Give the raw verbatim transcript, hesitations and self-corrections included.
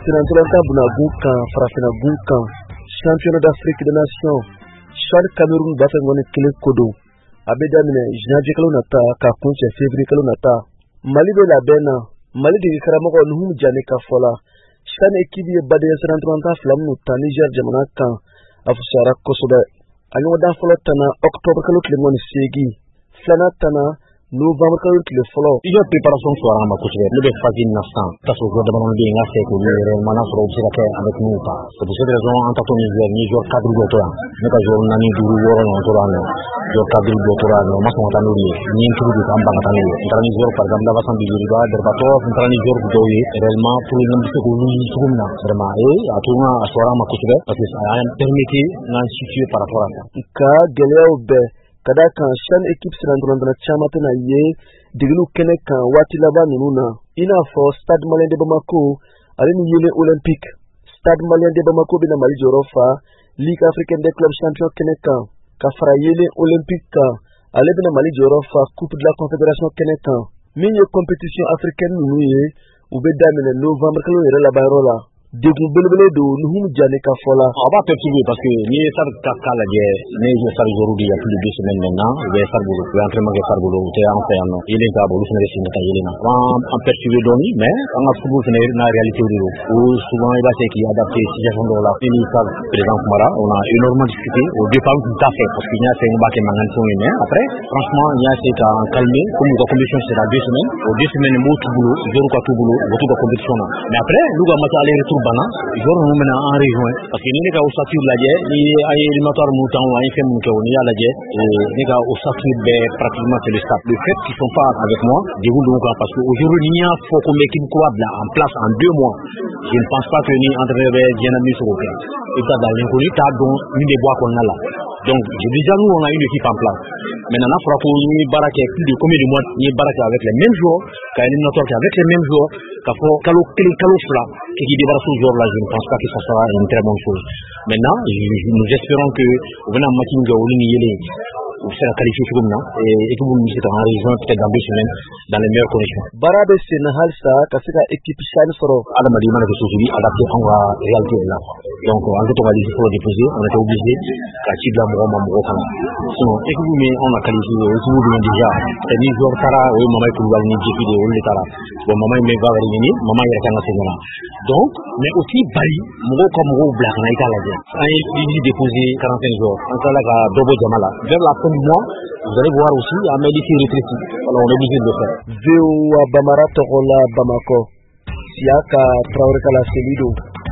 Sinantolanta Bunagunkan, Farafinagunkan, Championnat d'Afrique des Nations, Chad Cameroun Bafengone Kile Kodo, Abedamine, Janji Kalonata, Kakunche, Février Kalonata, Mali de la Bena, Mali de Karamogo, Nuhum Janika Fola, Chan Ekibi Bade Sinantolanta Flamuta, Niger Jamanakan, Afusara Kosobe, Ayoda Folotana, Octobre Kalotlemon Segi, Flanatana, Novembre Kalotle Folo. Il y a préparation sur un macousé, le facile l'instant, parce que je demande bien à ce que le manas sera observé avec nous. C'est pour cette raison, en tant que Niger, Niger cadre d'autorat, mais quand je n'ai du roi en Torano, je cadre d'autorat, moi je m'entends lui, ni un truc de camp à Tanné. Entre Niger, par exemple, la façon de Yuriba, d'Herbato, entre Niger, Doye, réellement, pour une ambition que nous y sommes là, vraiment, et à tout le monde, à Soara Macousé, parce que ça a permis d'instituer par rapport à ça. Ka Geleobe. Kada kan shan équipe Sinantolanta chamata na ye dignu kene kan wati laba nununa ina fo Stade Malien de Bamako alini yele Olympique Stade Malien de Bamako bina Mali jorofa Ligue africaine des clubs champions kene kan kafara yele Olympique kan ale bina Mali jorofa Coupe de la Confédération kene kan minye compétition africaine nuye ube damine novembre kalo yere la bayrola Degun belebele do nuhum jane ka fola. On va perturber parce que ni ça kaka la guerre, ni je ça aujourd'hui il y a plus de deux semaines maintenant, il va faire boulot, il va entrer dans faire boulot, c'est en fait non. Il est là boulot c'est récit dans il est là. On on perturber doni mais on a football c'est la réalité du lot. Ou souvent il va c'est qui adapté situation de la fini ça présent Mara, on a énormément discuté au départ tout à fait parce qu'il y a c'est un bac mangan son mais après franchement il y a c'est à calmer comme la compétition c'est dans deux semaines, au deux semaines mot tout boulot, zéro quoi tout boulot, tout la compétition. Mais après nous va match aller retour bana jour nous mena en région parce que ni les gars au satur la guerre ni ay éliminatoire mouton ay fait mon cœur ni à la guerre et les gars au satur ben pratiquement c'est le stade le fait qu'ils sont pas avec moi déroule donc parce que aujourd'hui il y a faut qu'on mette une quad là en place en deux mois je ne pense pas que ni entraîneur bien ami sur le terrain et ça dans l'inconnu t'as donc une des bois qu'on a là donc déjà nous on a une équipe en place maintenant il faudra qu'on y baraque plus de combien de mois ni baraque avec les mêmes joueurs qu'un éliminatoire avec les mêmes joueurs qu'il faut calo calo cela qui débarrasse ce joueur là je ne pense pas que ça sera une très bonne chose. Maintenant, nous espérons que au venant de Matinga ou Ligny, vous serez qualifié comme ça et que vous nous êtes en région peut-être dans deux semaines dans les meilleures conditions. Barabe Sénahal ça, Kassika équipe Chan Soro. Adam a dit que ce sujet adapté en réalité là. Donc, en fait, on va dire qu'il faut déposer, on était obligé qu'à Chibla Mouroma Mourokana. Sinon, et que vous mettez, on a qualifié, et que vous venez déjà, c'est ni joueur Tara, oui, maman est pour vous aller J P D, ou le Tara. Bon, maman est va venir, maman est à la Sénat. Donc, mais aussi Bali, Mouro comme Mouro Black, on a été à la guerre. On a déposé quarante-cinq jours. On a là Dobo Jamala. Vers la fin du mois, vous allez voir aussi, à Médicé rétréci. Alors, on est obligé de le faire. Veo Bamara Togola Bamako. Siaka Traoré Kala Selido.